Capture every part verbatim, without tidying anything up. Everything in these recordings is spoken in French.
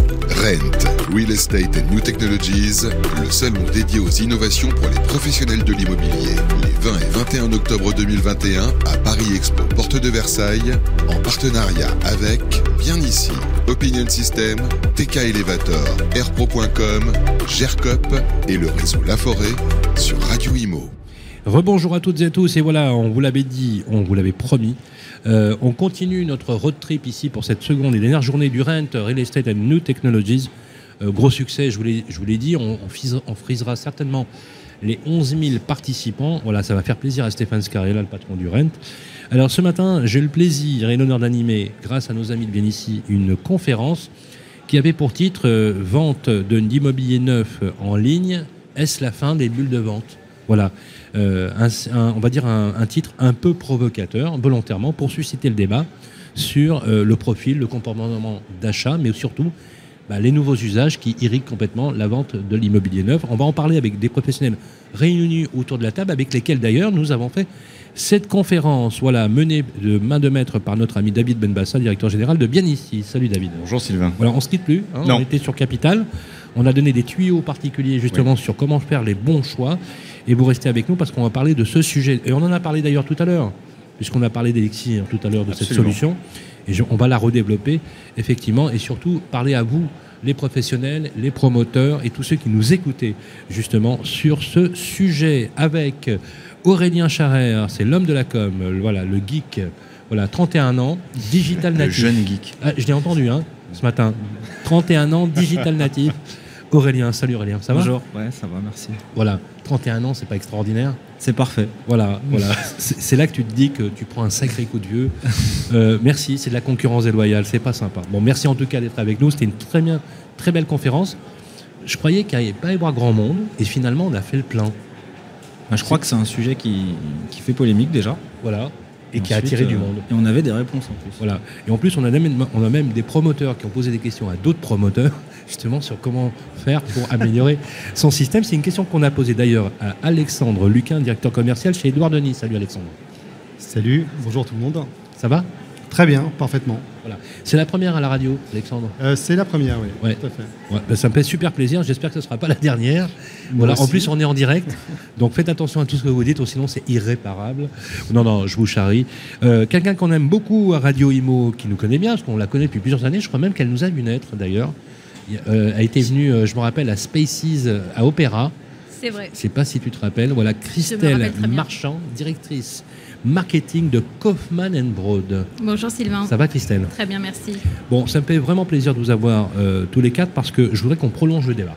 Rent, Real Estate and New Technologies, le salon dédié aux innovations pour les professionnels de l'immobilier. Les vingt et vingt et un octobre deux mille vingt et un à Paris Expo, porte de Versailles, en partenariat avec Bien Ici, Opinion System, T K Elevator, Airpro point com, Gercop et le réseau La Forêt sur Radio Imo. Rebonjour à toutes et à tous, et voilà, on vous l'avait dit, on vous l'avait promis. Euh, on continue notre road trip ici pour cette seconde et dernière journée du Rent, Real Estate and New Technologies. Euh, gros succès, je vous l'ai, je vous l'ai dit, on, on, fise, on frisera certainement les onze mille participants. Voilà, ça va faire plaisir à Stéphane Scarella, le patron du Rent. Alors ce matin, j'ai le plaisir et l'honneur d'animer, grâce à nos amis de Bien Ici, une conférence qui avait pour titre euh, « Vente d'immobilier neuf en ligne, est-ce la fin des bulles de vente ?» Voilà, euh, un, un, on va dire un, un titre un peu provocateur, volontairement, pour susciter le débat sur euh, le profil, le comportement d'achat, mais surtout bah, les nouveaux usages qui irriguent complètement la vente de l'immobilier neuf. On va en parler avec des professionnels réunis autour de la table, avec lesquels d'ailleurs nous avons fait cette conférence, voilà, menée de main de maître par notre ami David Benbassa, directeur général de Bien Ici. Salut David. Bonjour Sylvain. Voilà, on ne se quitte plus, hein, on était sur Capital. On a donné des tuyaux particuliers justement oui. sur comment faire les bons choix. Et vous restez avec nous parce qu'on va parler de ce sujet. Et on en a parlé d'ailleurs tout à l'heure, puisqu'on a parlé d'Elixir tout à l'heure, de Absolument. Cette solution. Et je, on va la redévelopper, effectivement, et surtout parler à vous, les professionnels, les promoteurs et tous ceux qui nous écoutaient, justement, sur ce sujet. Avec Aurélien Charrère, c'est l'homme de la com, voilà, le geek, voilà, trente et un ans, digital natif. Le jeune geek. Ah, je l'ai entendu, hein, ce matin. trente et un ans, digital natif. Aurélien, salut Aurélien, ça va ? Bonjour, ouais, ça va, merci. Voilà, trente et un ans, c'est pas extraordinaire ? C'est parfait. Voilà, voilà. c'est, c'est là que tu te dis que tu prends un sacré coup de vieux. Euh, merci, c'est de la concurrence déloyale, c'est pas sympa. Bon, merci en tout cas d'être avec nous, c'était une très bien, très belle conférence. Je croyais qu'il n'y allait pas y avoir grand monde, et finalement on a fait le plein. Bah, je crois que c'est un sujet qui, qui fait polémique déjà. Voilà. Et, et qui ensuite, a attiré euh, du monde. Et on avait des réponses en plus. Voilà. Et en plus, on a même, on a même des promoteurs qui ont posé des questions à d'autres promoteurs, justement, sur comment faire pour améliorer son système. C'est une question qu'on a posée d'ailleurs à Alexandre Luquin, directeur commercial chez Édouard Denis. Salut Alexandre. Salut, bonjour tout le monde. Ça va ? Très bien, parfaitement. Voilà. C'est la première à la radio, Alexandre ? euh, C'est la première, oui. Ouais. Tout à fait. Ouais, bah ça me fait super plaisir. J'espère que ce ne sera pas la dernière. Voilà. En plus, on est en direct. Donc faites attention à tout ce que vous dites, ou sinon c'est irréparable. Non, non, je vous charrie. Euh, quelqu'un qu'on aime beaucoup à Radio Imo, qui nous connaît bien, parce qu'on la connaît depuis plusieurs années. Je crois même qu'elle nous a vu naître, d'ailleurs. Euh, a été venue, euh, je me rappelle, à Spaces, à Opéra. C'est vrai. Je ne sais pas si tu te rappelles. Voilà, Christelle Marchand, directrice marketing de Kaufmann and Broad. Bonjour Sylvain. Ça va Christelle ? Très bien, merci. Bon, ça me fait vraiment plaisir de vous avoir euh, tous les quatre parce que je voudrais qu'on prolonge le débat.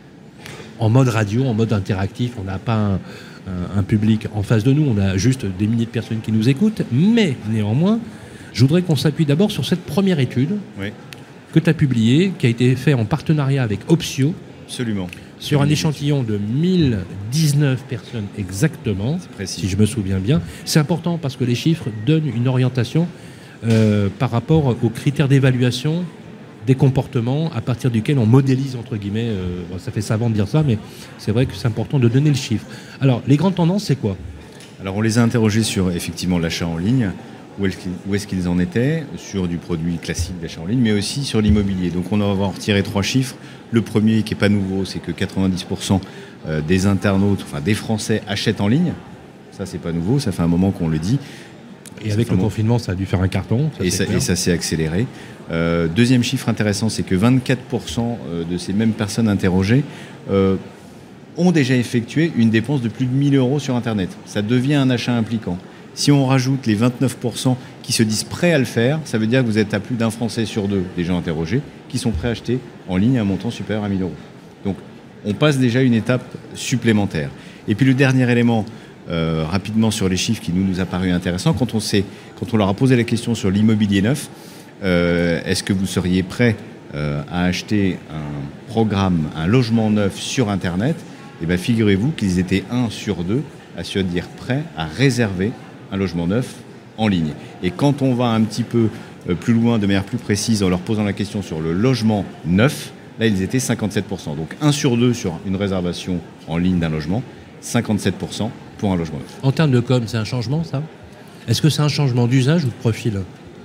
En mode radio, en mode interactif, on n'a pas un, un, un public en face de nous, on a juste des milliers de personnes qui nous écoutent, mais néanmoins, je voudrais qu'on s'appuie d'abord sur cette première étude oui. que tu as publiée, qui a été faite en partenariat avec Opsio. Absolument. Sur un échantillon de mille dix-neuf personnes exactement, si je me souviens bien. C'est important parce que les chiffres donnent une orientation euh, par rapport aux critères d'évaluation des comportements à partir duquel on modélise, entre guillemets, euh, bon, ça fait savant de dire ça, mais c'est vrai que c'est important de donner le chiffre. Alors, les grandes tendances, c'est quoi ? Alors, on les a interrogés sur, effectivement, l'achat en ligne, où est-ce qu'ils, où est-ce qu'ils en étaient, sur du produit classique d'achat en ligne, mais aussi sur l'immobilier. Donc, on va en retirer trois chiffres. Le premier, qui n'est pas nouveau, c'est que quatre-vingt-dix pour cent des internautes, enfin des Français, achètent en ligne. Ça, c'est pas nouveau, ça fait un moment qu'on le dit. Et avec le confinement, ça a dû faire un carton. Ça, et, ça, et ça s'est accéléré. Euh, deuxième chiffre intéressant, c'est que vingt-quatre pour cent de ces mêmes personnes interrogées euh, ont déjà effectué une dépense de plus de mille euros sur Internet. Ça devient un achat impliquant. Si on rajoute les vingt-neuf pour cent qui se disent prêts à le faire, ça veut dire que vous êtes à plus d'un Français sur deux, des gens interrogés, qui sont prêts à acheter en ligne à un montant supérieur à mille euros. Donc, on passe déjà une étape supplémentaire. Et puis le dernier élément, euh, rapidement sur les chiffres qui nous, nous a paru intéressant, quand on, sait, quand on leur a posé la question sur l'immobilier neuf, euh, est-ce que vous seriez prêt euh, à acheter un programme, un logement neuf sur Internet ? Eh bien, figurez-vous qu'ils étaient un sur deux à se dire prêts à réserver un logement neuf en ligne. Et quand on va un petit peu plus loin, de manière plus précise, en leur posant la question sur le logement neuf, là, ils étaient cinquante-sept pour cent. Donc, un sur deux sur une réservation en ligne d'un logement, cinquante-sept pour cent pour un logement neuf. En termes de com, c'est un changement, ça ? Est-ce que c'est un changement d'usage ou de profil ?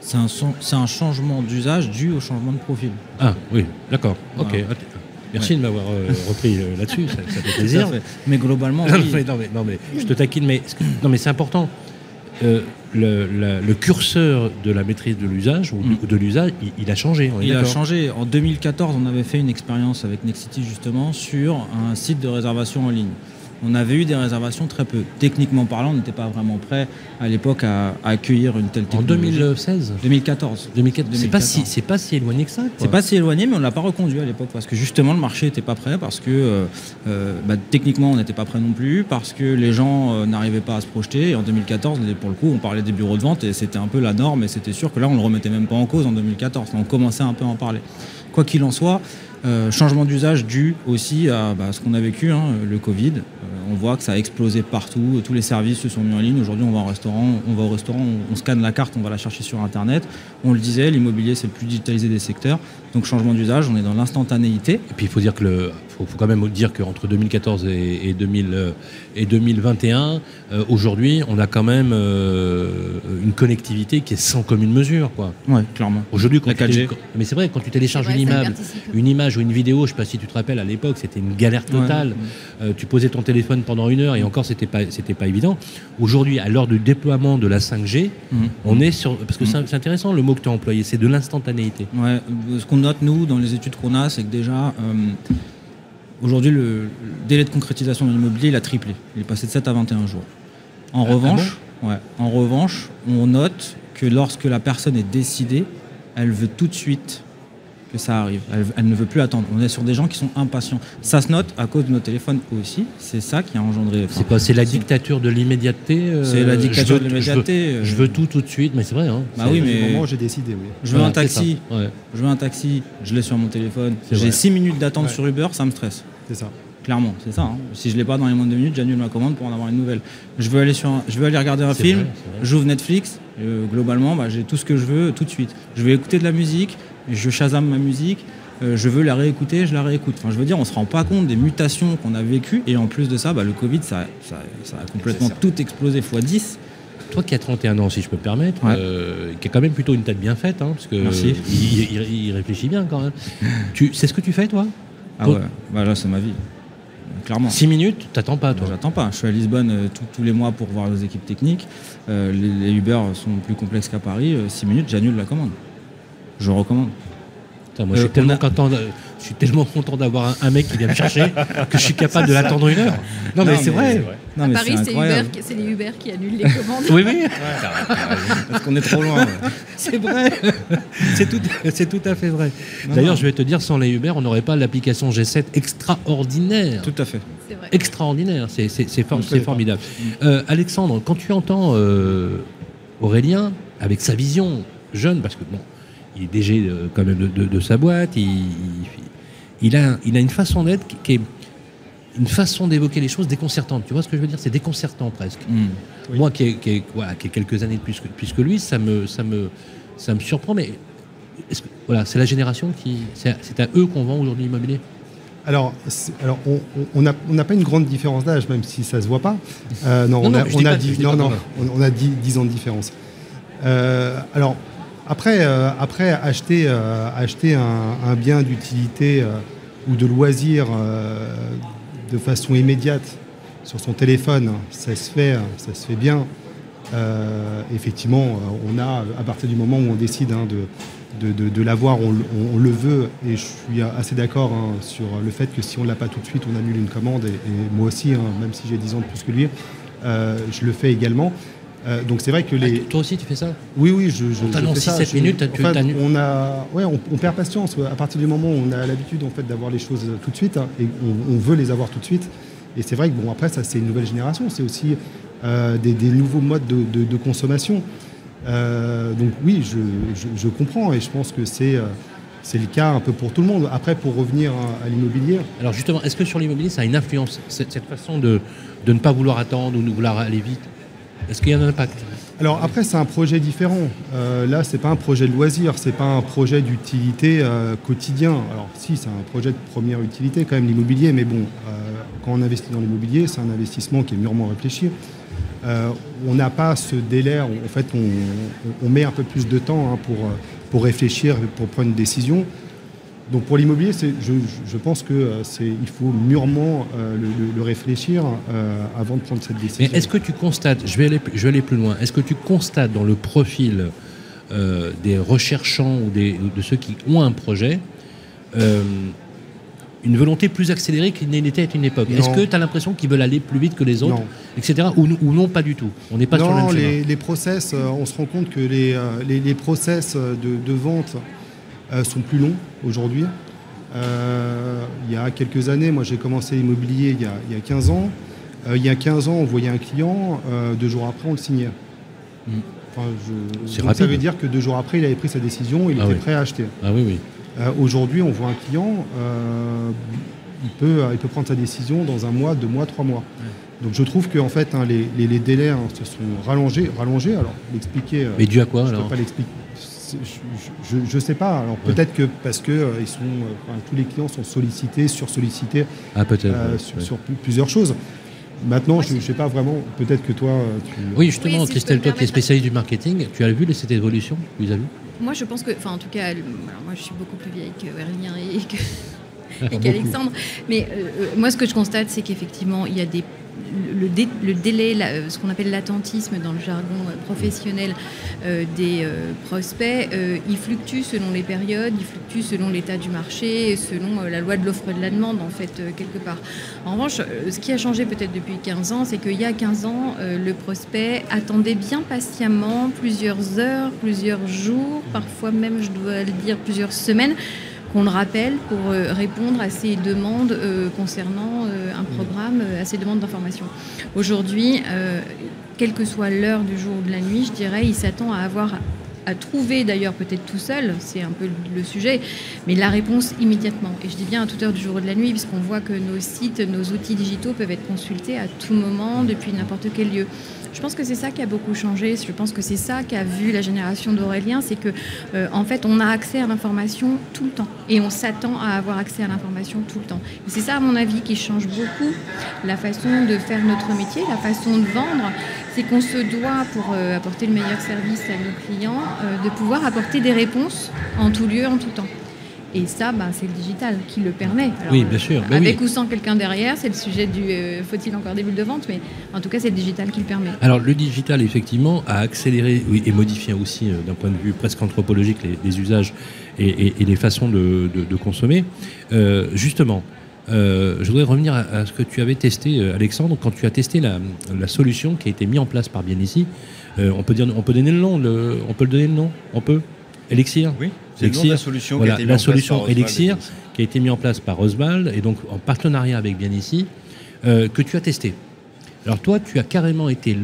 C'est un, son- c'est un changement d'usage dû au changement de profil. Ah oui, d'accord. Ok. Voilà. Merci Ouais. de m'avoir euh, repris euh, là-dessus, ça, ça fait plaisir. Tout à fait. Mais globalement, Non, oui. mais, non, mais, non, mais je te taquine, mais, non, mais c'est important. Euh, le, la- le curseur de la maîtrise de l'usage ou Mm. de, de l'usage, il, il a changé. On est Il a d'accord. changé. En deux mille quatorze, on avait fait une expérience avec Nexity justement sur un site de réservation en ligne. On avait eu des réservations très peu. Techniquement parlant, on n'était pas vraiment prêt à l'époque à, à accueillir une telle En technologie. deux mille seize deux mille quatorze. deux mille quatorze. C'est pas, si, deux mille quatorze. c'est pas si éloigné que ça. quoi. C'est pas si éloigné, mais on ne l'a pas reconduit à l'époque parce que justement le marché n'était pas prêt, parce que euh, euh, bah, techniquement on n'était pas prêt non plus, parce que les gens euh, n'arrivaient pas à se projeter. Et en deux mille quatorze, pour le coup, on parlait des bureaux de vente et c'était un peu la norme, et c'était sûr que là on le remettait même pas en cause en deux mille quatorze. On commençait un peu à en parler. Quoi qu'il en soit, euh, changement d'usage dû aussi à bah, ce qu'on a vécu, hein, le Covid. Euh, on voit que ça a explosé partout, tous les services se sont mis en ligne. Aujourd'hui, on va au restaurant, on va au restaurant, on, on scanne la carte, on va la chercher sur Internet. On le disait, l'immobilier c'est le plus digitalisé des secteurs. Donc changement d'usage, on est dans l'instantanéité. Et puis il faut dire que le, faut, faut quand même dire qu'entre deux mille quatorze et, et, deux mille, euh, et deux mille vingt et un, euh, aujourd'hui, on a quand même euh, une connectivité qui est sans commune mesure, quoi. Ouais, clairement. Aujourd'hui, quand La tu quatre G. télé- mais c'est vrai, quand tu télécharges C'est vrai, une ça image, participe. une image ou une vidéo, je sais pas si tu te rappelles, à l'époque, c'était une galère totale. Ouais. Euh, tu posais ton téléphone pendant une heure et encore, c'était pas, c'était pas évident. Aujourd'hui, à l'heure du déploiement de la cinq G, Mhm. on est sur, parce que c'est, c'est intéressant le mot que tu as employé, c'est de l'instantanéité. Ouais, ce qu'on note, nous, dans les études qu'on a, c'est que déjà, euh, aujourd'hui, le, le délai de concrétisation de l'immobilier, il a triplé. Il est passé de sept à vingt et un jours. En Ah, revanche, ouais, en revanche, on note que lorsque la personne est décidée, elle veut tout de suite que ça arrive. Elle, elle ne veut plus attendre. On est sur des gens qui sont impatients. Ça se note à cause de nos téléphones aussi. C'est ça qui a engendré... enfin, C'est quoi? C'est la dictature de l'immédiateté euh, C'est la dictature je veux- de l'immédiateté, Je veux, euh. je veux tout tout de suite, mais c'est vrai. Hein. Bah C'est- oui, Du mais- moment où j'ai décidé, oui. Je veux Voilà, un taxi. c'est ça. Ouais. Je veux un taxi, je l'ai sur mon téléphone. C'est vrai. J'ai six minutes d'attente Ouais. sur Uber, ça me stresse. C'est ça. Clairement, c'est ça. hein. Si je l'ai pas dans les moins de deux minutes, j'annule ma commande pour en avoir une nouvelle. Je veux aller, sur un- je veux aller regarder un C'est film, vrai, c'est vrai. j'ouvre Netflix, euh, globalement, bah, j'ai tout ce que je veux tout de suite. Je vais écouter de la musique, je Shazam ma musique, euh, je veux la réécouter, je la réécoute. Enfin, je veux dire, on se rend pas compte des mutations qu'on a vécues, et en plus de ça, bah, le Covid, ça, ça, ça a complètement C'est ça. tout explosé fois dix. Toi qui as trente et un ans, si je peux me permettre, Ouais. euh, qui a quand même plutôt une tête bien faite, hein, parce que Merci. il, il- il réfléchit bien quand même. Tu, c'est ce que tu fais, toi? Ah Toi- ouais, bah, là, c'est ma vie. Clairement. Six minutes, t'attends pas, toi. J'attends pas. Je suis à Lisbonne euh, tous- tous les mois pour voir les équipes techniques. Euh, les, les Uber sont plus complexes qu'à Paris. Euh, six minutes, j'annule la commande. Je recommande. Putain, moi, je, Euh, suis tellement on a- content de- je suis tellement content d'avoir un, un mec qui vient me chercher que je suis capable de l'attendre une heure. Non, mais Non, c'est mais vrai. c'est vrai. Non, À mais Paris, c'est incroyable. Uber, qui- c'est les Uber qui annulent les commandes. Oui, oui, Parce qu'on est trop loin. ouais. c'est vrai. c'est, tout, c'est tout à fait vrai. Non, D'ailleurs, non. je vais te dire, sans les Uber, on n'aurait pas l'application G sept extraordinaire. Tout à fait. C'est vrai. Extraordinaire, c'est, c'est, c'est, for- On le c'est connaît pas. formidable. Euh, Alexandre, quand tu entends euh, Aurélien, avec sa vision jeune, parce que bon, il est D G euh, quand même de, de- de sa boîte, il, il, il a, il a une façon d'être qui, qui est une façon d'évoquer les choses déconcertante. Tu vois ce que je veux dire? C'est déconcertant presque. Mm. Oui. Moi qui ai, qui ai- voilà, qui ai quelques années de plus que, plus que lui, ça me, ça, me, ça me surprend, mais est-ce que, voilà, c'est la génération qui... C'est, à- c'est à eux qu'on vend aujourd'hui l'immobilier. Alors, c'est- alors on on n'a on n'a pas une grande différence d'âge, même si ça se voit pas. Euh, non, Non, on non, a, je on dis a pas- dix- je dis non, pas non, toi. on, on a dix dix ans de différence. Euh, alors, après, euh, après acheter, euh, acheter un, un bien d'utilité euh, ou de loisir euh, de façon immédiate sur son téléphone, ça se fait, ça se fait bien. Euh, effectivement, euh, on a, à partir du moment où on décide hein, de, de, de, de l'avoir, on, on- on le veut, et je suis assez d'accord hein, sur le fait que si on ne l'a pas tout de suite, on annule une commande, et, et moi aussi, hein, même si j'ai dix ans de plus que lui, euh, je le fais également. Euh, donc c'est vrai que les... Ah, toi aussi, tu fais ça? Oui, oui, je, je, On t'annonce je fais ça. six sept Je- minutes, tu en fait, t'annules. on a, ouais, on, on perd patience. À partir du moment où on a l'habitude en fait d'avoir les choses tout de suite hein, et on, on veut les avoir tout de suite. Et c'est vrai que bon après ça c'est une nouvelle génération, c'est aussi euh, des, des nouveaux modes de, de- de consommation. Euh, donc oui, je, je- je comprends et je pense que c'est euh, c'est le cas un peu pour tout le monde. Après pour revenir à, à l'immobilier. Alors justement, est-ce que sur l'immobilier, ça a une influence, cette, cette façon de, de ne pas vouloir attendre ou de vouloir aller vite? Est-ce qu'il y a un impact? Alors après, c'est un projet différent. Euh, là, c'est pas un projet de loisir, c'est pas un projet d'utilité euh, quotidien. Alors si, c'est un projet de première utilité quand même l'immobilier, mais bon, euh, quand on investit dans l'immobilier, c'est un investissement qui est mûrement réfléchi. euh, on n'a pas ce délai. En fait, on, on met un peu plus de temps hein, pour, pour réfléchir, pour prendre une décision. Donc pour l'immobilier, c'est, je, je pense qu'il faut mûrement euh, le, le réfléchir euh, avant de prendre cette décision. Mais est-ce que tu constates, je vais aller, je vais aller plus loin, est-ce que tu constates dans le profil euh, des recherchants ou des, de ceux qui ont un projet euh, une volonté plus accélérée qu'il n'était à une époque? Non. Est-ce que tu as l'impression qu'ils veulent aller plus vite que les autres, non. et cetera. Ou, ou non, pas du tout? On n'est pas non, sur le même les, chemin. les process, euh, on se rend compte que les, euh, les, les process de, de vente euh, sont plus longs aujourd'hui. Euh, il y a quelques années, moi j'ai commencé l'immobilier il y a, il y a quinze ans. Euh, il y a quinze ans, on voyait un client, euh, deux jours après, on le signait. Mmh. Enfin, je, C'est donc rapide. ça veut dire que deux jours après, il avait pris sa décision, il Ah était oui. prêt à acheter. Ah oui, oui. Euh, aujourd'hui, on voit un client, euh, il, peut, il peut prendre sa décision dans un mois, deux mois, trois mois. Ouais. Donc je trouve que en fait, hein, les, les, les délais hein, se sont rallongés. rallongés alors, l'expliquer. Mais dû à quoi je ne alors? peux pas l'expliquer. Je ne sais pas. Alors ouais. Peut-être que parce que euh, ils sont, euh, enfin, tous les clients sont sollicités, sursollicités ah, peut-être, euh, ouais. sur, sur plusieurs choses. Maintenant, je ne sais pas vraiment. Peut-être que toi, tu... Oui, justement, oui, si Christelle, toi qui es spécialiste du marketing, tu as vu cette évolution? Tu as vu? Moi, je pense que, enfin, en tout cas, alors moi, je suis beaucoup plus vieille que Aurélien et que et qu'Alexandre. Mais euh, moi, ce que je constate, c'est qu'effectivement, il y a des le, dé, le délai, la, ce qu'on appelle l'attentisme dans le jargon professionnel euh, des euh, prospects, euh, il fluctue selon les périodes, il fluctue selon l'état du marché, et selon euh, la loi de l'offre et de la demande, en fait, euh, quelque part. En revanche, euh, ce qui a changé peut-être depuis quinze ans, c'est qu'il y a quinze ans, euh, le prospect attendait bien patiemment plusieurs heures, plusieurs jours, parfois même, je dois le dire, plusieurs semaines, qu'on le rappelle pour euh, répondre à ces demandes euh, concernant euh, un programme, euh, à ces demandes d'information. Aujourd'hui, euh, quelle que soit l'heure du jour ou de la nuit, je dirais, il s'attend à avoir, à trouver d'ailleurs peut-être tout seul, c'est un peu le sujet, mais la réponse immédiatement. Et je dis bien à toute heure du jour ou de la nuit, puisqu'on voit que nos sites, nos outils digitaux peuvent être consultés à tout moment, depuis n'importe quel lieu. Je pense que c'est ça qui a beaucoup changé. Je pense que c'est ça qu'a vu la génération d'Aurélien, c'est que euh, en fait, on a accès à l'information tout le temps et on s'attend à avoir accès à l'information tout le temps. Et c'est ça, à mon avis, qui change beaucoup la façon de faire notre métier, la façon de vendre. C'est qu'on se doit, pour euh, apporter le meilleur service à nos clients, euh, de pouvoir apporter des réponses en tout lieu, en tout temps. Et ça, ben, c'est le digital qui le permet. Alors, oui, bien sûr. Euh, avec oui. ou sans quelqu'un derrière, c'est le sujet du euh, faut-il encore des bulles de vente, mais en tout cas, c'est le digital qui le permet. Alors, le digital, effectivement, a accéléré oui, et modifié aussi, euh, d'un point de vue presque anthropologique, les, les usages et, et, et les façons de, de, de consommer. Euh, justement, euh, je voudrais revenir à, à ce que tu avais testé, euh, Alexandre, quand tu as testé la, la solution qui a été mise en place par Bienici. Euh, on peut dire, on peut donner le nom, le, on peut le donner le nom, on peut. Elixir. Oui. C'est le nom de la solution voilà, qui a été la mise en place solution par Elixir qui a été mise en place par Oswald et donc en partenariat avec Bienici, euh, que tu as testé. Alors toi, tu as carrément été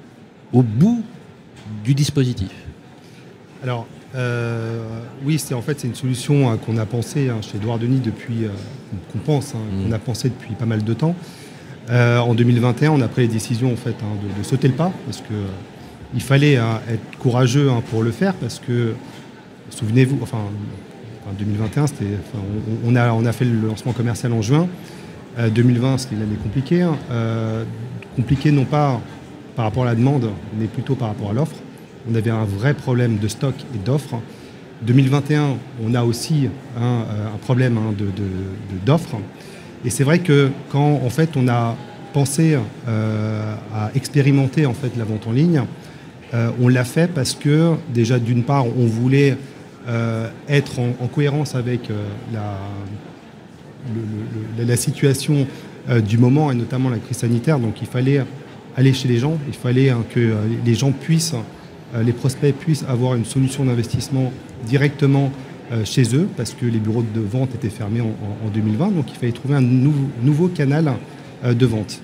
au bout du dispositif. Alors euh, oui, c'est en fait c'est une solution hein, qu'on a pensée hein, chez Édouard Denis depuis euh, qu'on pense, hein, mmh. qu'on a pensé depuis pas mal de temps. Euh, en deux mille vingt et un, on a pris la décision en fait hein, de, de sauter le pas parce que euh, il fallait hein, être courageux hein, pour le faire parce que souvenez-vous, enfin, enfin deux mille vingt et un, c'était, enfin, on, on, a, on a fait le lancement commercial en juin. Euh, deux mille vingt, c'était une année compliquée. Hein. Euh, compliquée non pas par rapport à la demande, mais plutôt par rapport à l'offre. On avait un vrai problème de stock et d'offres. deux mille vingt et un, on a aussi hein, un problème hein, de, de, de, d'offres. Et c'est vrai que quand en fait, on a pensé euh, à expérimenter en fait, la vente en ligne, euh, on l'a fait parce que déjà d'une part, on voulait Euh, être en, en cohérence avec euh, la, le, le, la situation euh, du moment et notamment la crise sanitaire. Donc il fallait aller chez les gens, il fallait hein, que euh, les gens puissent, euh, les prospects puissent avoir une solution d'investissement directement euh, chez eux parce que les bureaux de vente étaient fermés en, en, en deux mille vingt. Donc il fallait trouver un nouveau, nouveau canal euh, de vente.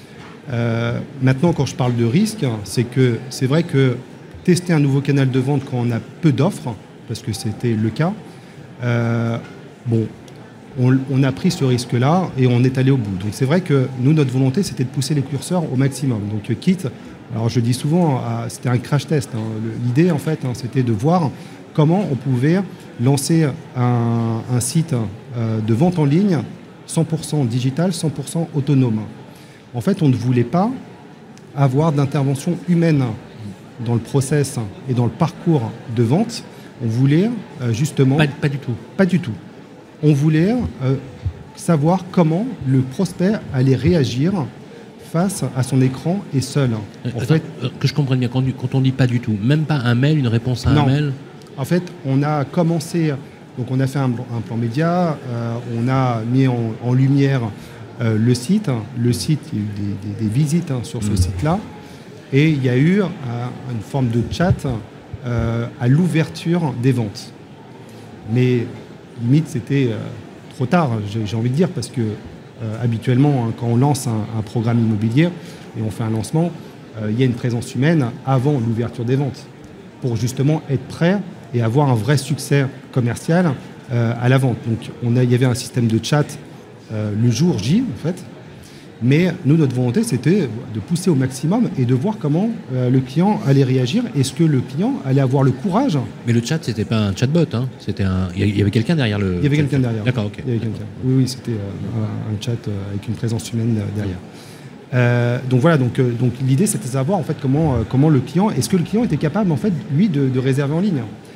Euh, maintenant, quand je parle de risque, c'est que c'est vrai que tester un nouveau canal de vente quand on a peu d'offres, parce que c'était le cas. Euh, bon, on, on a pris ce risque-là et on est allé au bout. Donc c'est vrai que nous, notre volonté, c'était de pousser les curseurs au maximum. Donc quitte, alors je dis souvent, à, c'était un crash test. Hein. L'idée, en fait, hein, c'était de voir comment on pouvait lancer un, un site euh, de vente en ligne cent pour cent digital, cent pour cent autonome. En fait, on ne voulait pas avoir d'intervention humaine dans le process et dans le parcours de vente. On voulait euh, justement... Pas, pas du tout. Pas du tout. On voulait euh, savoir comment le prospect allait réagir face à son écran et seul. Euh, en attends, fait, euh, que je comprenne bien, quand, quand on dit pas du tout, même pas un mail, une réponse à un non. mail. En fait, on a commencé, donc on a fait un, un plan média, euh, on a mis en, en lumière euh, le site. Le site, il y a eu des, des, des visites hein, sur ce mmh. site-là. Et il y a eu euh, une forme de chat euh, à l'ouverture des ventes. Mais limite, c'était euh, trop tard, j'ai, j'ai envie de dire, parce que euh, habituellement, hein, quand on lance un, un programme immobilier et on fait un lancement, euh, il y a une présence humaine avant l'ouverture des ventes pour justement être prêt et avoir un vrai succès commercial euh, à la vente. Donc, on a, il y avait un système de chat euh, le jour J, en fait. Mais nous, notre volonté, c'était de pousser au maximum et de voir comment euh, le client allait réagir. Est-ce que le client allait avoir le courage? Mais le chat, c'était pas un chatbot, hein. C'était un... Il y avait quelqu'un derrière le... Il y avait quelqu'un derrière. D'accord, ok. Il y avait quelqu'un. Oui, oui, c'était euh, un, un chat euh, avec une présence humaine derrière. Euh, donc voilà, donc, euh, donc l'idée, c'était de savoir en fait comment, euh, comment le client... Est-ce que le client était capable, en fait, lui, de, de réserver en ligne?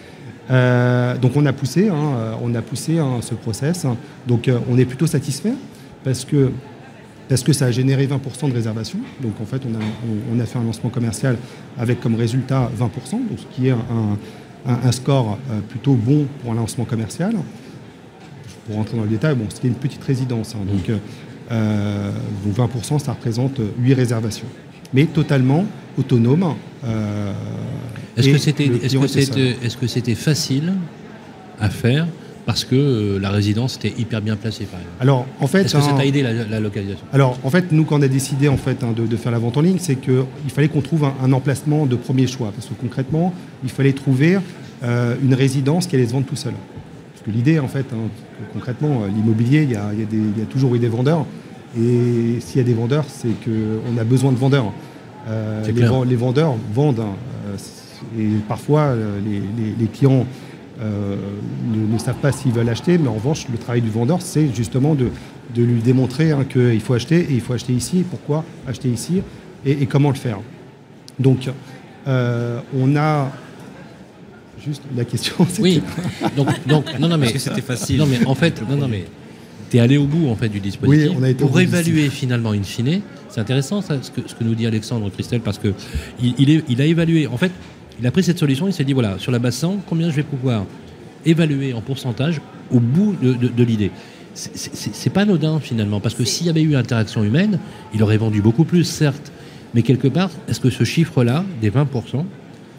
euh, Donc on a poussé, hein, on a poussé hein, ce process. Donc euh, on est plutôt satisfait parce que parce que ça a généré vingt pour cent de réservations. Donc en fait, on a, on, on a fait un lancement commercial avec comme résultat vingt pour cent, donc ce qui est un, un, un score euh, plutôt bon pour un lancement commercial. Pour rentrer dans le détail, bon, c'était une petite résidence, hein, donc, euh, donc vingt pour cent, ça représente huit réservations. Mais totalement autonome. Euh, est-ce, que c'était, est-ce, que c'était, est-ce que c'était facile à faire parce que euh, la résidence était hyper bien placée, par exemple? Alors, en fait, est-ce que ça t'a aidé la, la localisation? Alors, en fait, nous, quand on a décidé en fait, hein, de, de faire la vente en ligne, c'est qu'il fallait qu'on trouve un, un emplacement de premier choix. Parce que concrètement, il fallait trouver euh, une résidence qui allait se vendre tout seul. Parce que l'idée, en fait, hein, concrètement, l'immobilier, il y a, il y a des, il y a toujours eu des vendeurs. Et s'il y a des vendeurs, c'est qu'on a besoin de vendeurs. Euh, les, v- les vendeurs vendent. Hein, et parfois, les, les, les clients... Euh, ne, ne savent pas s'ils veulent acheter, mais en revanche, le travail du vendeur, c'est justement de, de lui démontrer hein, qu'il faut acheter, et il faut acheter ici, et pourquoi acheter ici, et, et comment le faire. Donc, euh, on a... Juste la question, c'était... Oui, donc, donc non, non, mais... Parce que c'était facile. Non, mais en fait, non, non, mais... T'es allé au bout, en fait, du dispositif. Oui, on a été pour évaluer, finalement, in fine. C'est intéressant, ça, ce que, ce que nous dit Alexandre Christelle, parce que il, il, est, il a évalué... En fait, il a pris cette solution, il s'est dit, voilà, sur la base cent, combien je vais pouvoir évaluer en pourcentage au bout de, de, de l'idée. C'est, c'est, c'est pas anodin, finalement, parce que s'il y avait eu interaction humaine, il aurait vendu beaucoup plus, certes. Mais quelque part, est-ce que ce chiffre-là, des vingt pour cent,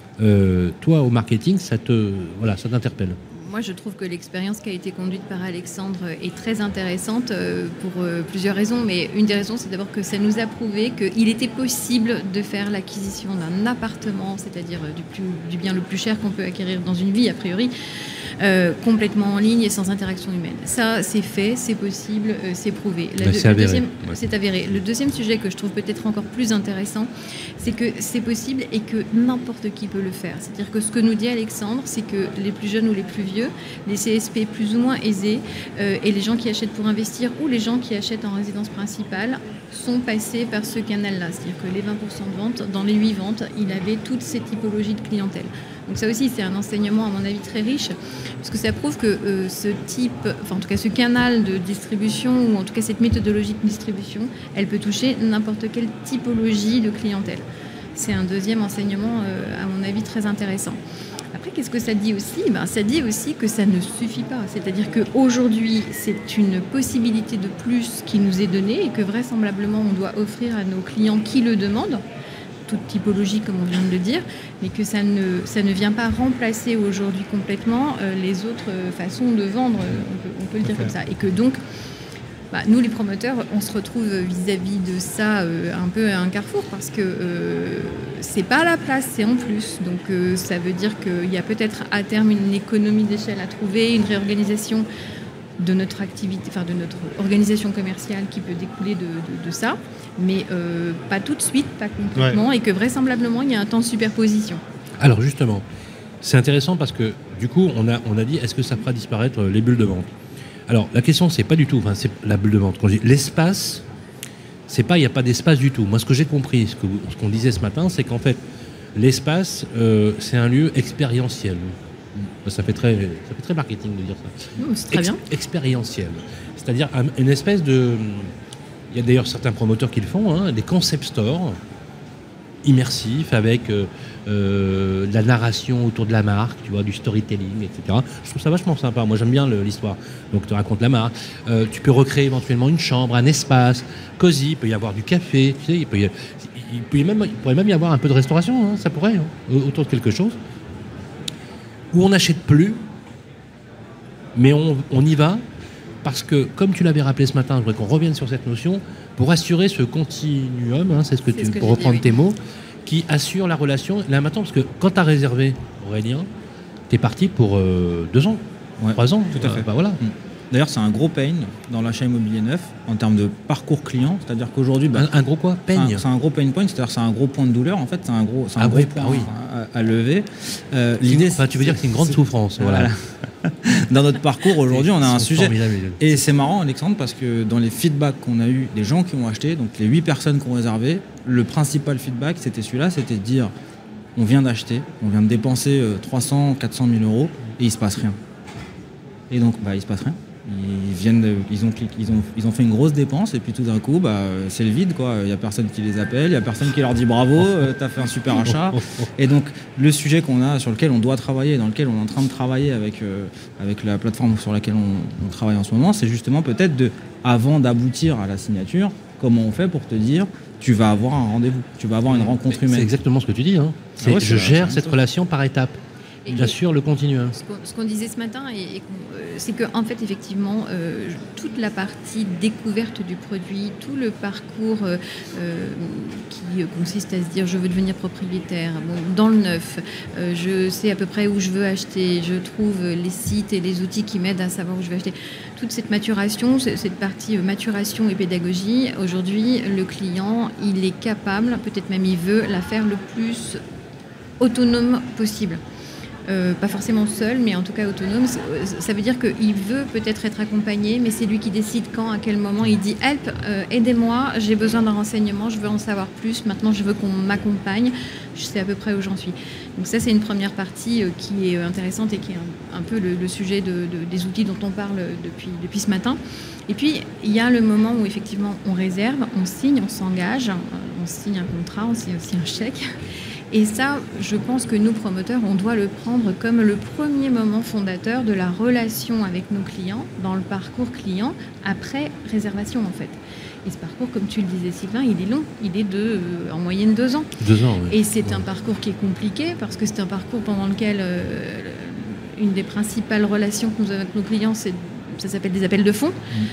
euh, toi, au marketing, ça, te, voilà, ça t'interpelle? Moi, je trouve que l'expérience qui a été conduite par Alexandre est très intéressante pour plusieurs raisons. Mais une des raisons, c'est d'abord que ça nous a prouvé qu'il était possible de faire l'acquisition d'un appartement, c'est-à-dire du, plus, du bien le plus cher qu'on peut acquérir dans une vie, a priori, euh, complètement en ligne et sans interaction humaine. Ça, c'est fait, c'est possible, euh, c'est prouvé. La ben, de, c'est avéré. Deuxième, ouais. C'est avéré. Le deuxième sujet que je trouve peut-être encore plus intéressant, c'est que c'est possible et que n'importe qui peut le faire. C'est-à-dire que ce que nous dit Alexandre, c'est que les plus jeunes ou les plus vieux, les C S P plus ou moins aisés euh, et les gens qui achètent pour investir ou les gens qui achètent en résidence principale sont passés par ce canal-là. C'est-à-dire que les vingt pour cent de ventes, dans les huit ventes, il avait toutes ces typologies de clientèle. Donc ça aussi, c'est un enseignement, à mon avis, très riche, parce que ça prouve que euh, ce type, enfin en tout cas ce canal de distribution, ou en tout cas cette méthodologie de distribution, elle peut toucher n'importe quelle typologie de clientèle. C'est un deuxième enseignement, euh, à mon avis, très intéressant. Après, qu'est-ce que ça dit aussi? Ben, ça dit aussi que ça ne suffit pas. C'est-à-dire qu'aujourd'hui, c'est une possibilité de plus qui nous est donnée et que vraisemblablement, on doit offrir à nos clients qui le demandent, toute typologie, comme on vient de le dire, mais que ça ne, ça ne vient pas remplacer aujourd'hui complètement euh, les autres façons de vendre, on peut, on peut le dire comme ça. Et que donc, bah, nous, les promoteurs, on se retrouve vis-à-vis de ça euh, un peu à un carrefour parce que euh, c'est pas à la place, c'est en plus. Donc euh, ça veut dire qu'il y a peut-être à terme une économie d'échelle à trouver, une réorganisation de notre activité, enfin de notre organisation commerciale qui peut découler de, de, de ça, mais euh, pas tout de suite, pas complètement, ouais. Et que vraisemblablement il y a un temps de superposition. Alors justement, c'est intéressant parce que du coup on a, on a dit est-ce que ça fera disparaître les bulles de vente? Alors la question c'est pas du tout, enfin c'est la bulle de vente. Quand je dis l'espace, c'est pas, il n'y a pas d'espace du tout. Moi, ce que j'ai compris, ce, que, ce qu'on disait ce matin, c'est qu'en fait, l'espace, euh, c'est un lieu expérientiel. Ça fait très, ça fait très marketing de dire ça. Non, c'est très Ex- bien. Expérientiel. C'est-à-dire un- une espèce de... Il y a d'ailleurs certains promoteurs qui le font, hein, des concept stores immersifs avec euh, euh, de la narration autour de la marque, tu vois, du storytelling, et cetera. Je trouve ça vachement sympa. Moi, j'aime bien le- l'histoire. Donc, tu racontes la marque. Euh, tu peux recréer éventuellement une chambre, un espace cosy. Il peut y avoir du café. Tu sais, il, peut y, il, peut y même, il pourrait même y avoir un peu de restauration. Hein, ça pourrait, hein, autour de quelque chose. Où on n'achète plus, mais on, on y va parce que, comme tu l'avais rappelé ce matin, je voudrais qu'on revienne sur cette notion, pour assurer ce continuum, hein, c'est ce que C'est tu, ce que pour j'ai reprendre dit, tes oui. mots, qui assure la relation là maintenant, parce que quand tu as réservé, Aurélien, tu es parti pour euh, deux ans, Ouais, trois ans. tout à fait. Euh, bah voilà. D'ailleurs, c'est un gros pain dans l'achat immobilier neuf en termes de parcours client. C'est-à-dire qu'aujourd'hui, bah, Un, un gros quoi c'est un- Peigne. c'est un gros pain point, c'est-à-dire c'est un gros point de douleur. En fait, c'est un gros, c'est un Un gros gros- point ah oui. à, à lever. Euh, L'idée, Enfin, tu veux dire que c'est une grande c'est- souffrance. Voilà. Voilà. Dans notre parcours aujourd'hui, on a Ils un sont sujet. formidables. Et c'est marrant, Alexandre, parce que dans les feedbacks qu'on a eu des gens qui ont acheté, donc les huit personnes qui ont réservé, le principal feedback, c'était celui-là, c'était de dire on vient d'acheter, on vient de dépenser euh, trois cents, quatre cent mille euros et il se passe rien. Et donc, bah, il se passe rien. Ils viennent, de- ils ont cliqué, ils ont, ils ont fait une grosse dépense et puis tout d'un coup, bah, euh, c'est le vide, quoi. Il y a personne qui les appelle, il y a personne qui leur dit bravo, euh, t'as fait un super achat. Et donc, le sujet qu'on a, sur lequel on doit travailler, dans lequel on est en train de travailler avec, euh, avec la plateforme sur laquelle on, on travaille en ce moment, c'est justement peut-être de, avant d'aboutir à la signature, comment on fait pour te dire, tu vas avoir un rendez-vous, tu vas avoir une rencontre C'est humaine. exactement ce que tu dis. Hein. C'est- Ah ouais, c'est je la- gère c'est cette ça. relation par étapes. Et- J'assure le continuum. Ce qu'on, ce qu'on disait ce matin, et, et qu'on, euh, c'est qu'en en fait, effectivement, euh, toute la partie découverte du produit, tout le parcours euh, euh, qui consiste à se dire je veux devenir propriétaire, bon, dans le neuf, euh, je sais à peu près où je veux acheter, je trouve les sites et les outils qui m'aident à savoir où je veux acheter. Toute cette maturation, ce- cette partie euh, maturation et pédagogie, aujourd'hui, le client, il est capable, peut-être même il veut, la faire le plus autonome possible. Euh, pas forcément seul, mais en tout cas autonome. C'est- euh, Ça veut dire qu'il veut peut-être être accompagné, mais c'est lui qui décide quand, à quel moment. Il dit « Help, euh, aidez-moi, j'ai besoin d'un renseignement, je veux en savoir plus, maintenant je veux qu'on m'accompagne, je sais à peu près où j'en suis ». Donc ça, c'est une première partie euh, qui est euh, intéressante et qui est un, un peu le, le sujet de, de- des outils dont on parle depuis, depuis ce matin. Et puis, il y a le moment où effectivement on réserve, on signe, on s'engage, euh, on signe un contrat, on signe aussi un chèque. Et ça, je pense que nous, promoteurs, on doit le prendre comme le premier moment fondateur de la relation avec nos clients, dans le parcours client, après réservation, en fait. Et ce parcours, comme tu le disais, Sylvain, il est long. Il est de, euh, en moyenne, deux ans. Deux ans. oui. Et c'est un parcours qui est compliqué, parce que c'est un parcours pendant lequel euh, une des principales relations que nous avons avec nos clients, c'est, ça s'appelle des appels de fonds.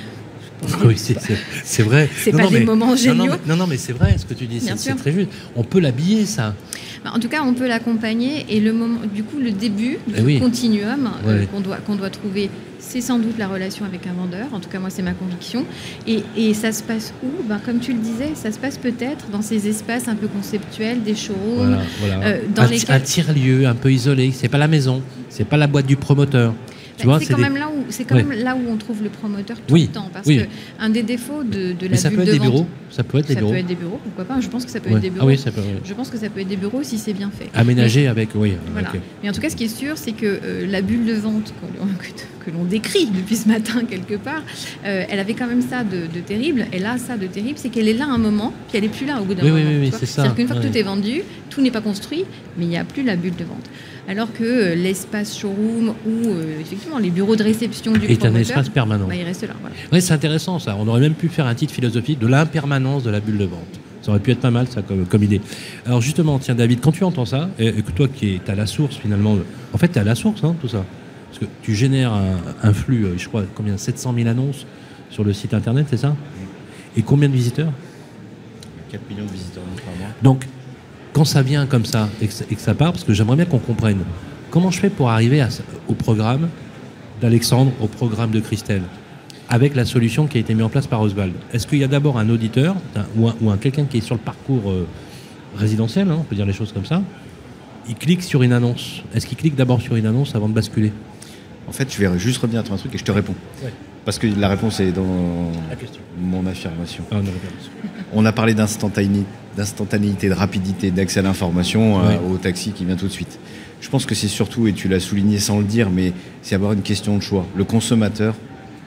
Oui, c'est, c'est- c'est vrai. C'est Non, pas non, des mais- moments non, non, géniaux. mais- Non, non, mais c'est vrai ce que tu dis, c'est, Bien c'est sûr. très juste. On peut l'habiller, ça. Bah, En tout cas, on peut l'accompagner et le moment, du coup, le début Eh du oui. continuum euh, Ouais. qu'on doit, qu'on doit trouver, c'est sans doute la relation avec un vendeur. En tout cas, moi, c'est ma conviction. Et, et ça se passe où Ben, comme tu le disais, ça se passe peut-être dans ces espaces un peu conceptuels, des showrooms. Voilà, voilà. euh, dans un, lesquels- un tiers-lieu un peu isolé. C'est pas la maison, c'est pas la boîte du promoteur. Tu Bah, vois, c'est c'est quand, des- même là où, c'est quand Ouais. même là où on trouve le promoteur tout Oui, le temps. Parce oui. que un des défauts de, de la Mais ça bulle peut être de des vente, bureaux. Ça peut être des ça bureaux. peut être des bureaux, pourquoi pas. Je pense que ça peut Ouais. être des bureaux. Ah oui, ça peut. ouais. Je pense que ça peut être des bureaux si c'est bien fait. Aménagé avec, oui. Voilà. ok. Mais en tout cas, ce qui est sûr, c'est que euh, la bulle de vente qu'on- que, que l'on décrit depuis ce matin quelque part, euh, elle avait quand même ça de, de terrible. Elle a ça de terrible, c'est qu'elle est là un moment, puis elle est plus là au bout d'un Oui, oui, moment. oui, oui, tu vois. c'est ça, C'est-à-dire qu'une fois que ouais. tout est vendu, tout n'est pas construit, mais il n'y a plus la bulle de vente. Alors que euh, l'espace showroom ou euh, effectivement les bureaux de réception du Est un promoteur, espace permanent. bah, il reste là. Voilà. Oui, c'est intéressant ça. On aurait même pu faire un titre philosophique de l'impermanence de la bulle de vente. Ça aurait pu être pas mal ça comme, comme idée. Alors justement, tiens David, quand tu entends ça, et, et que toi qui es à la source finalement, en fait tu es à la source hein, tout ça. Parce que tu génères un, un flux, euh, je crois, combien sept cent mille annonces sur le site internet, c'est ça? Et combien de visiteurs? quatre millions de visiteurs par mois. Donc, quand ça vient comme ça et que, ça- et que ça part, parce que j'aimerais bien qu'on comprenne, comment je fais pour arriver à, au programme d'Alexandre, au programme de Christelle, avec la solution qui a été mise en place par Oswald? Est-ce qu'il y a d'abord un auditeur un- ou, un, ou un quelqu'un qui est sur le parcours euh, résidentiel, hein, on peut dire les choses comme ça, il clique sur une annonce. Est-ce qu'il clique d'abord sur une annonce avant de basculer? En fait, je vais juste revenir à un truc et je te réponds. Ouais. Parce que la réponse est dans La question. mon affirmation. Ah, non, réponse. On a parlé d'instantané- d'instantanéité, de rapidité, d'accès à l'information euh, Ouais. au taxi qui vient tout de suite. Je pense que c'est surtout, et tu l'as souligné sans le dire, mais c'est avoir une question de choix. Le consommateur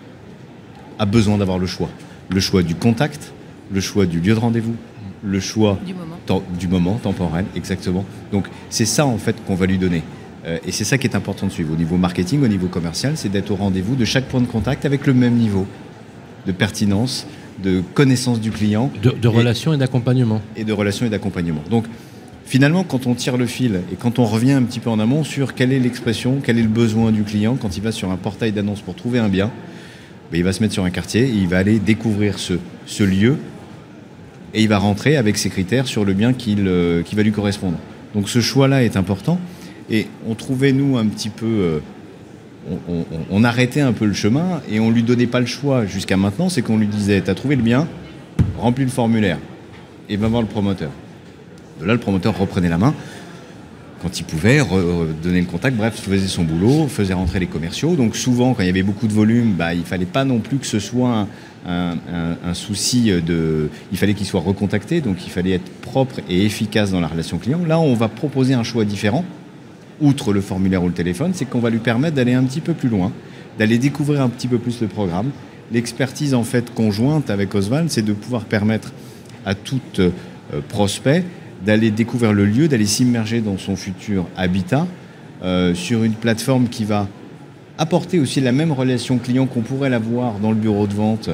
a besoin d'avoir le choix. Le choix du contact, le choix du lieu de rendez-vous, le choix Du moment. tem- du moment temporel, exactement. Donc c'est ça en fait qu'on va lui donner. Euh, et c'est ça qui est important de suivre. Au niveau marketing, au niveau commercial, c'est d'être au rendez-vous de chaque point de contact avec le même niveau de pertinence, de connaissance du client. De, de et- relations et d'accompagnement. et de relations et d'accompagnement. Donc, finalement, quand on tire le fil et quand on revient un petit peu en amont sur quelle est l'expression, quel est le besoin du client, quand il va sur un portail d'annonce pour trouver un bien, ben, il va se mettre sur un quartier et il va aller découvrir ce, ce lieu et il va rentrer avec ses critères sur le bien qu'il, euh, qui va lui correspondre. Donc, ce choix-là est important et on trouvait, nous, un petit peu... euh, on, on- on arrêtait un peu le chemin et on lui donnait pas le choix jusqu'à maintenant, c'est qu'on lui disait, t'as trouvé le bien, remplis le formulaire et va voir le promoteur. De là, le promoteur reprenait la main quand il pouvait, re- re- donner le contact, bref, faisait son boulot, faisait rentrer les commerciaux. Donc souvent, quand il y avait beaucoup de volume, bah, il fallait pas non plus que ce soit un, un- un- un souci de... Il fallait qu'il soit recontacté, donc il fallait être propre et efficace dans la relation client. Là, on va proposer un choix différent, outre le formulaire ou le téléphone, c'est qu'on va lui permettre d'aller un petit peu plus loin, d'aller découvrir un petit peu plus le programme. L'expertise en fait conjointe avec Oswald, c'est de pouvoir permettre à tout euh, prospect d'aller découvrir le lieu, d'aller s'immerger dans son futur habitat euh, sur une plateforme qui va apporter aussi la même relation client qu'on pourrait l'avoir dans le bureau de vente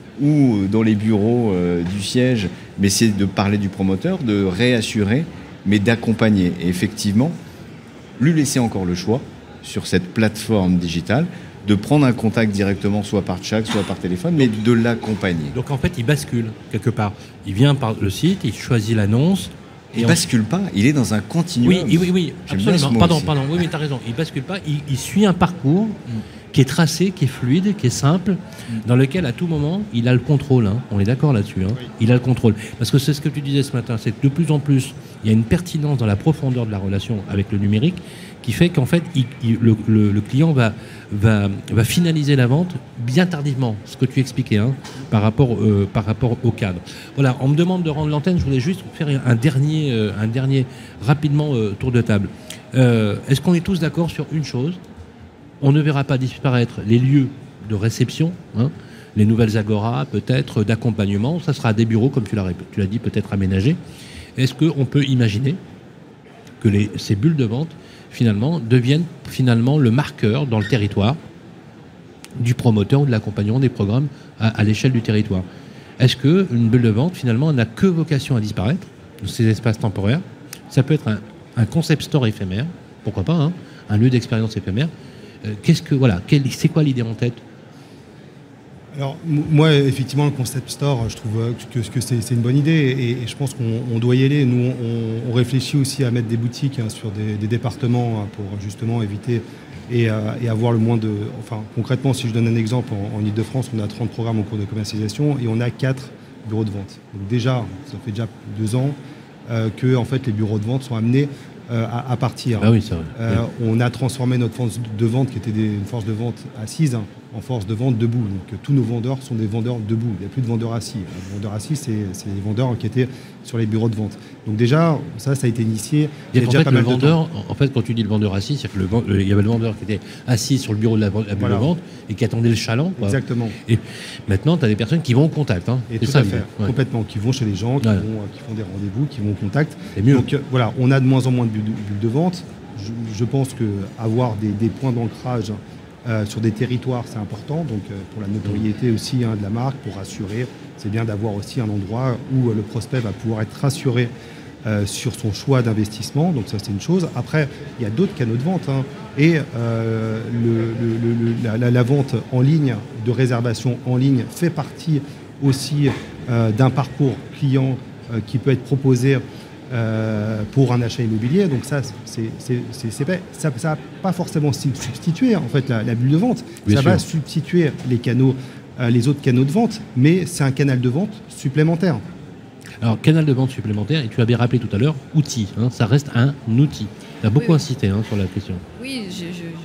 ou dans les bureaux euh, du siège, mais c'est de parler du promoteur, de réassurer, mais d'accompagner. Et effectivement, lui laisser encore le choix sur cette plateforme digitale de prendre un contact directement, soit par chat, soit par téléphone, mais de l'accompagner. Donc en fait, il bascule quelque part. Il vient par le site, il choisit l'annonce. Il et ne bascule pas, il est dans un continuum. Oui, oui, oui, oui, J'aime bien ce absolument. mot Pardon, aussi. pardon. Oui, mais tu as raison. Il bascule pas. Il, il suit un parcours qui est tracé, qui est fluide, qui est simple, dans lequel à tout moment il a le contrôle. hein. On est d'accord là-dessus. hein. Il a le contrôle. Parce que c'est ce que tu disais ce matin, c'est que de plus en plus, il y a une pertinence dans la profondeur de la relation avec le numérique qui fait qu'en fait, il- il- le, le- le client va, va, va finaliser la vente bien tardivement, ce que tu expliquais, hein, par, rapport, euh, par rapport au cadre. Voilà, on me demande de rendre l'antenne, je voulais juste faire un dernier, euh, un dernier rapidement euh, tour de table. Euh, est-ce qu'on est tous d'accord sur une chose ? On ne verra pas disparaître les lieux de réception, hein, les nouvelles agoras, peut-être d'accompagnement, ça sera des bureaux, comme tu l'as, rép- tu l'as dit, peut-être aménagés. Est-ce qu'on peut imaginer que les, ces bulles de vente finalement, deviennent finalement le marqueur dans le territoire du promoteur ou de l'accompagnement des programmes à, à l'échelle du territoire. Est-ce qu'une bulle de vente, finalement, n'a que vocation à disparaître de ces espaces temporaires ? Ça peut être un, un concept store éphémère, pourquoi pas, hein, un lieu d'expérience éphémère. Euh, qu'est-ce que, voilà, quel, c'est quoi l'idée en tête ? Alors, m- moi, effectivement, le concept store, je trouve euh, que, que c'est, c'est une bonne idée et, et je pense qu'on on doit y aller. Nous, on, on réfléchit aussi à mettre des boutiques hein, sur des, des départements hein, pour justement éviter et, euh, et avoir le moins de... Enfin, concrètement, si je donne un exemple, en, en Ile-de-France, on a trente programmes en cours de commercialisation et on a quatre bureaux de vente. Donc déjà, ça fait déjà deux ans euh, que en fait, les bureaux de vente sont amenés euh, à, à partir. Ah oui, c'est vrai. Euh, on a transformé notre force de vente, qui était des- une force de vente assise, hein, en force de vente debout. Donc euh, tous nos vendeurs sont des vendeurs debout. Il n'y a plus de vendeurs assis. Les vendeurs assis, c'est, c'est les vendeurs qui étaient sur les bureaux de vente. Donc déjà, ça, ça a été initié. Il y a déjà en fait, pas le mal de vendeur, en fait, quand tu dis le vendeur assis, c'est que le, vend- le- il y avait le vendeur qui était assis sur le bureau de la, la bulle Voilà. de vente et qui attendait le chaland. temps. quoi. Exactement. Et maintenant, tu as des personnes qui vont au contact. Hein. Et C'est tout ça, à fait, l'idée. Ouais. complètement, qui vont chez les gens, qui, Ouais. vont, euh, qui font des rendez-vous, qui vont au contact. C'est mieux. Donc euh, voilà, on a de moins en moins de bulles de, bulles de vente. Je, je pense qu'avoir des, des points d'ancrage euh, sur des territoires, c'est important. Donc euh, pour la notoriété aussi hein, de la marque, pour rassurer, c'est bien d'avoir aussi un endroit où euh, le prospect va pouvoir être rassuré euh, sur son choix d'investissement. Donc ça, c'est une chose. Après, il y a d'autres canaux de vente. hein. Et euh, le- le- le- le- la, la- la vente en ligne, de réservation en ligne, fait partie aussi euh, d'un parcours client euh, qui peut être proposé euh, pour un achat immobilier. Donc ça, c'est, c'est, c'est, c'est pas- ça ne va pas forcément sub- substituer en fait, la, la bulle de vente. Bien ça sûr. va substituer les canaux, euh, les autres canaux de vente, mais c'est un canal de vente supplémentaire. Alors, canal de vente supplémentaire, et tu l'avais rappelé tout à l'heure, outil. hein, ça reste un outil. Tu as beaucoup Oui. insisté hein, sur la question. Oui, je, je- je- je reprends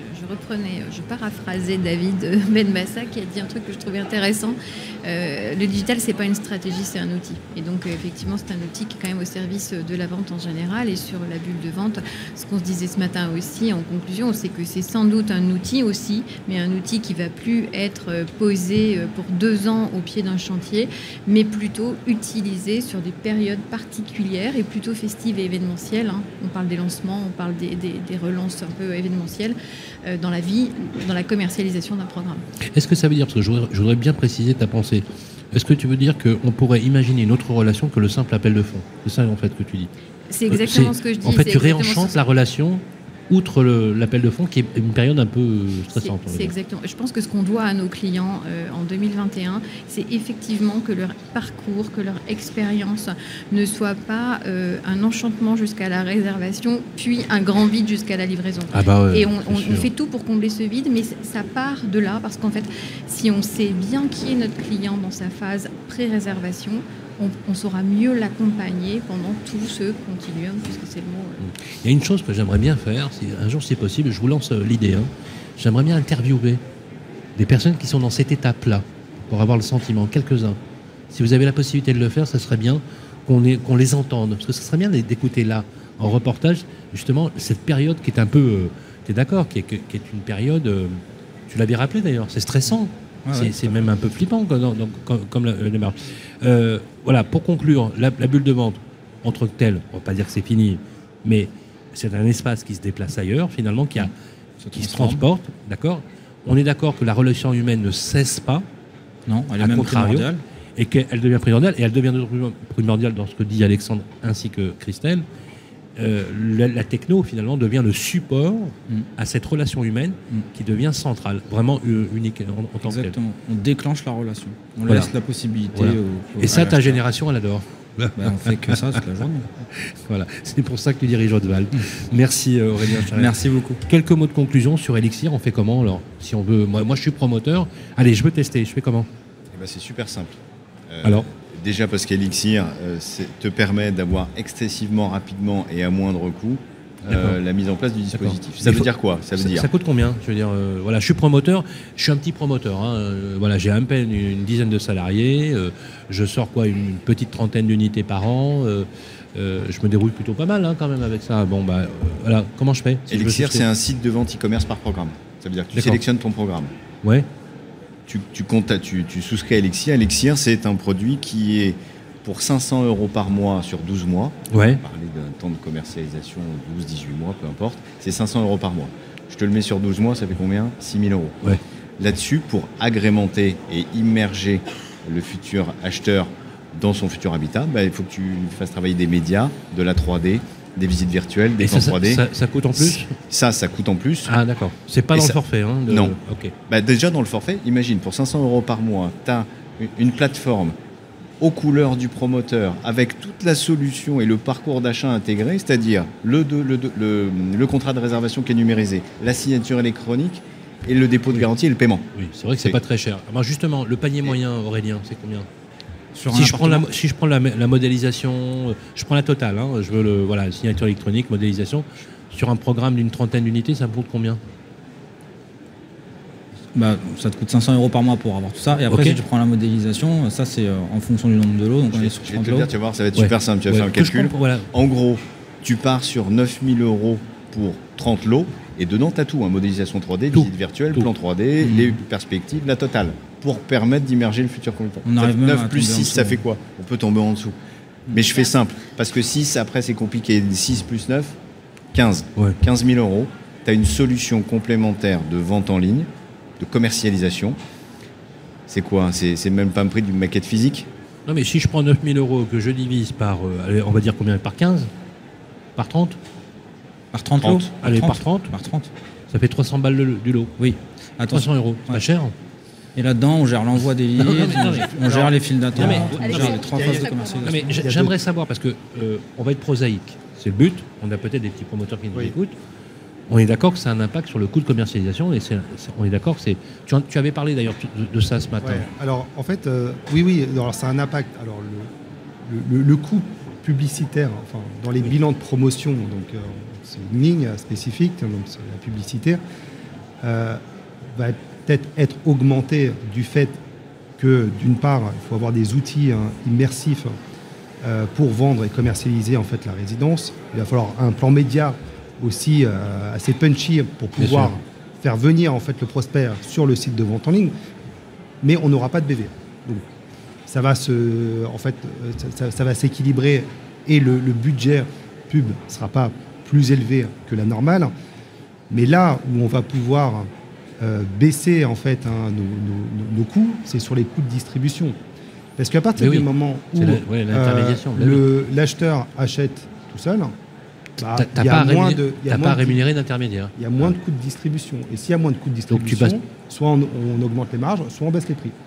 reprenais, je paraphrasais David Benbassa qui a dit un truc que je trouvais intéressant. Euh, le digital, c'est pas une stratégie, c'est un outil. Et donc, euh, effectivement, c'est un outil qui est quand même au service de la vente en général. Et sur la bulle de vente, ce qu'on se disait ce matin aussi, en conclusion, c'est que c'est sans doute un outil aussi, mais un outil qui va plus être posé pour deux ans au pied d'un chantier, mais plutôt utilisé sur des périodes particulières et plutôt festives et événementielles. Hein. On parle des lancements, on parle des, des, des relances un peu événementielles euh, dans la vie, dans la commercialisation d'un programme. Est-ce que ça veut dire, parce que je voudrais, je voudrais bien préciser ta pensée, est-ce que tu veux dire qu'on pourrait imaginer une autre relation que le simple appel de fonds? C'est ça en fait que tu dis? C'est exactement c'est, ce que je dis. En fait, c'est tu réenchantes ce... la relation outre le, l'appel de fonds, qui est une période un peu stressante. C'est, c'est exactement. Je pense que ce qu'on doit à nos clients euh, en deux mille vingt et un, c'est effectivement que leur parcours, que leur expérience ne soit pas euh, un enchantement jusqu'à la réservation, puis un grand vide jusqu'à la livraison. Ah bah ouais, et on, on, on fait tout pour combler ce vide, mais ça part de là, parce qu'en fait, si on sait bien qui est notre client dans sa phase pré-réservation, On, on saura mieux l'accompagner pendant tout ce continuum, puisque c'est le mot. Euh... Il y a une chose que j'aimerais bien faire, si un jour c'est possible, je vous lance l'idée, hein. J'aimerais bien interviewer des personnes qui sont dans cette étape-là, pour avoir le sentiment, quelques-uns. Si vous avez la possibilité de le faire, ça serait bien qu'on, ait, qu'on les entende, parce que ça serait bien d'écouter là, en reportage, justement, cette période qui est un peu, euh, tu es d'accord, qui est, qui est une période, euh, tu l'avais rappelé d'ailleurs, c'est stressant. Ah c'est, ouais, c'est même un peu flippant quoi, dans, dans, comme, comme la, le démarrage. Euh, voilà, pour conclure, la, la bulle de vente, en tant que telle, on ne va pas dire que c'est fini, mais c'est un espace qui se déplace ailleurs, finalement, qui, a, qui se transporte, d'accord. On est d'accord que la relation humaine ne cesse pas. Non, elle est même primordiale. Et qu'elle devient primordiale, et elle devient primordiale dans ce que dit Alexandre ainsi que Christelle. Euh, la, la techno finalement devient le support mm. à cette relation humaine mm. qui devient centrale, vraiment euh, unique en, en tant que telle. Exactement. On déclenche la relation. On voilà. laisse la possibilité. Voilà. Au, au, Et ça, ta la génération, elle adore. Ben, on fait que ça toute la journée. Voilà, c'est pour ça que tu diriges Haute-Val. Merci euh, Aurélien Charret. Merci beaucoup. Quelques mots de conclusion sur Elixir. On fait comment alors? Si on veut, moi, moi je suis promoteur. Allez, je veux tester. Je fais comment? Eh ben, c'est super simple. Euh, alors. Déjà parce qu'Elixir euh, te permet d'avoir excessivement rapidement et à moindre coût euh, la mise en place du dispositif. D'accord. Ça veut faut, dire quoi? Ça veut ça, dire. Ça coûte combien? Je veux dire, euh, voilà, je suis promoteur, je suis un petit promoteur. Hein, euh, voilà, j'ai à peine une, une dizaine de salariés. Euh, je sors quoi, une petite trentaine d'unités par an. Euh, euh, je me débrouille plutôt pas mal hein, quand même avec ça. Bon bah euh, voilà, comment je fais si Elixir, je c'est un site de vente e-commerce par programme. Ça veut dire que tu D'accord. sélectionnes ton programme. Ouais. Tu, tu, comptes, tu, tu souscris à Elixir. Elixir, c'est un produit qui est pour cinq cents euros par mois sur douze mois. Ouais. On va parler d'un temps de commercialisation douze, dix-huit mois, peu importe. C'est cinq cents euros par mois. Je te le mets sur douze mois, ça fait combien? six mille euros. Ouais. Là-dessus, pour agrémenter et immerger le futur acheteur dans son futur habitat, bah, il faut que tu fasses travailler des médias, de la trois D, des visites virtuelles, des plans ça, trois D. Ça, ça coûte en plus? Ça, ça coûte en plus. Ah d'accord. C'est pas et dans ça... le forfait hein, de... Non. Okay. Bah, déjà dans le forfait, imagine, pour cinq cents euros par mois, tu as une plateforme aux couleurs du promoteur avec toute la solution et le parcours d'achat intégré, c'est-à-dire le, de, le, de, le, le contrat de réservation qui est numérisé, la signature électronique et le dépôt de oui. garantie et le paiement. Oui, c'est vrai que c'est, c'est... pas très cher. Alors justement, le panier moyen, Aurélien, c'est combien? Sur si, je prends la, si je prends la, la modélisation, je prends la totale, hein, je veux le, voilà, signature électronique, modélisation, sur un programme d'une trentaine d'unités, ça me coûte combien? Bah, ça te coûte cinq cents euros par mois pour avoir tout ça. Et après, okay. si tu prends la modélisation, ça c'est euh, en fonction du nombre de lots. Donc je, on est sur je vais te le dire, tu vas voir, ça va être ouais. super simple. Tu vas ouais. faire un calcul. Comprends, voilà. En gros, tu pars sur neuf mille euros pour trente lots. Et dedans, tu as tout. Hein, modélisation trois D, tout. visite virtuelle, tout. plan trois D, mmh. les perspectives, la totale. Pour permettre d'immerger le futur communicant. neuf plus six, ça fait quoi? On peut tomber en dessous. Mais je fais simple. Parce que six, après, c'est compliqué. six plus neuf, quinze. Ouais. quinze mille euros. Tu as une solution complémentaire de vente en ligne, de commercialisation. C'est quoi? C'est, c'est même pas le prix d'une maquette physique? Non, mais si je prends neuf mille euros que je divise par, euh, on va dire combien? Par quinze? Par trente? Par trente, trente. Lots. Allez, trente. par trente. Par trente. Ça fait trois cents balles le, du lot. Oui. À trois cents euros. Ouais. Pas cher. Et là-dedans, on gère l'envoi des leads, on, on gère les files d'attente, on gère allez, les trois phases de commercialisation. Non, mais j'aimerais savoir, parce qu'on euh, va être prosaïque. C'est le but. On a peut-être des petits promoteurs qui nous oui. écoutent. On est d'accord que ça a un impact sur le coût de commercialisation. Et c'est, c'est, on est d'accord que c'est... Tu, tu avais parlé d'ailleurs de, de ça ce matin. Ouais. Alors, en fait, euh, oui, oui, alors, ça a un impact. Alors, le, le, le coût publicitaire, enfin, dans les oui. bilans de promotion, donc, euh, c'est une ligne spécifique, donc c'est la publicitaire. euh, va peut-être être augmenté du fait que, d'une part, il faut avoir des outils hein, immersifs euh, pour vendre et commercialiser en fait la résidence. Il va falloir un plan média aussi euh, assez punchy pour pouvoir faire venir en fait le prospect sur le site de vente en ligne, mais on n'aura pas de B V. Donc, ça va se, en fait, ça, ça va s'équilibrer et le, le budget pub ne sera pas plus élevé que la normale. Mais là où on va pouvoir euh, baisser en fait hein, nos, nos, nos coûts, c'est sur les coûts de distribution. Parce qu'à partir oui, du moment où la, ouais, l'intermédiation, euh, le, l'acheteur achète tout seul, bah, il y a moins de, il y a moins pas à rémunérer d'intermédiaire. Il y a moins de coûts de distribution. Et s'il y a moins de coûts de distribution, passes... soit on, on augmente les marges, soit on baisse les prix.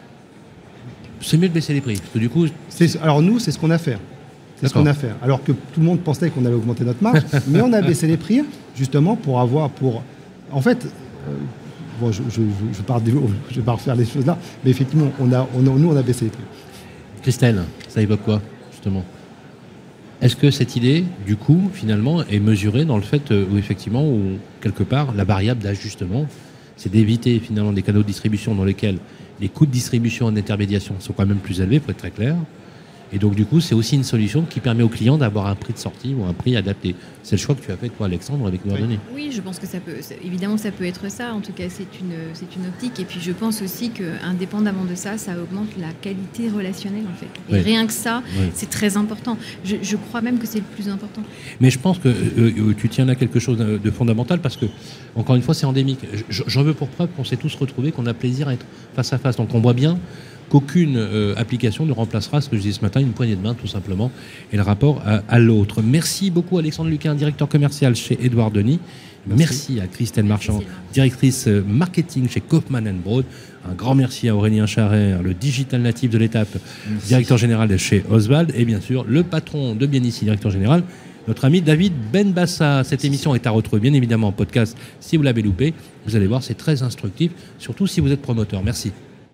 C'est mieux de baisser les prix. Parce que du coup, c'est, alors nous, c'est ce qu'on a fait. C'est ce qu'on a fait. Alors que tout le monde pensait qu'on allait augmenter notre marge, mais on a baissé les prix justement pour avoir, pour, en fait, euh, bon, je je, je, je, pars de, je vais pas refaire les choses là, mais effectivement, on a, on a, nous, on a baissé les prix. Christelle, ça évoque quoi justement ? Est-ce que cette idée, du coup, finalement, est mesurée dans le fait où effectivement, où quelque part, la variable d'ajustement, c'est d'éviter finalement des canaux de distribution dans lesquels les coûts de distribution en intermédiation sont quand même plus élevés, pour être très clair. Et donc, du coup, c'est aussi une solution qui permet aux clients d'avoir un prix de sortie ou un prix adapté. C'est le choix que tu as fait, toi, Alexandre, avec Noordonnées. Oui, je pense que ça peut, évidemment, ça peut être ça. En tout cas, c'est une, c'est une optique. Et puis, je pense aussi qu'indépendamment de ça, ça augmente la qualité relationnelle, en fait. Et oui. rien que ça, oui. c'est très important. Je, je crois même que c'est le plus important. Mais je pense que euh, tu tiens là quelque chose de fondamental parce que, encore une fois, c'est endémique. J'en veux pour preuve qu'on s'est tous retrouvés, qu'on a plaisir à être face à face. Donc, on voit bien qu'aucune euh, application ne remplacera ce que je disais ce matin, une poignée de main tout simplement, et le rapport à, à l'autre. Merci beaucoup Alexandre Luquin, directeur commercial chez Édouard Denis. Merci, merci à Christelle Marchand, directrice marketing chez Kaufmann and Broad. Un grand merci à Aurélien Charret, le digital natif de l'étape, merci. Directeur général chez Oswald, et bien sûr le patron de Bien Ici, directeur général, notre ami David Benbassa. Cette émission est à retrouver bien évidemment en podcast si vous l'avez loupé. Vous allez voir, c'est très instructif, surtout si vous êtes promoteur. Merci.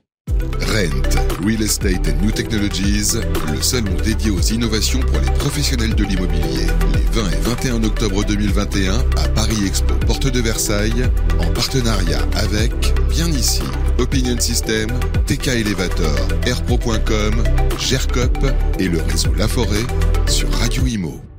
Rent, Real Estate and New Technologies, le salon dédié aux innovations pour les professionnels de l'immobilier. Les vingt et vingt et un octobre deux mille vingt et un à Paris Expo, porte de Versailles, en partenariat avec Bien Ici, Opinion System, T K Elevator, airpro point com, Gercop et le réseau La Forêt sur Radio Imo.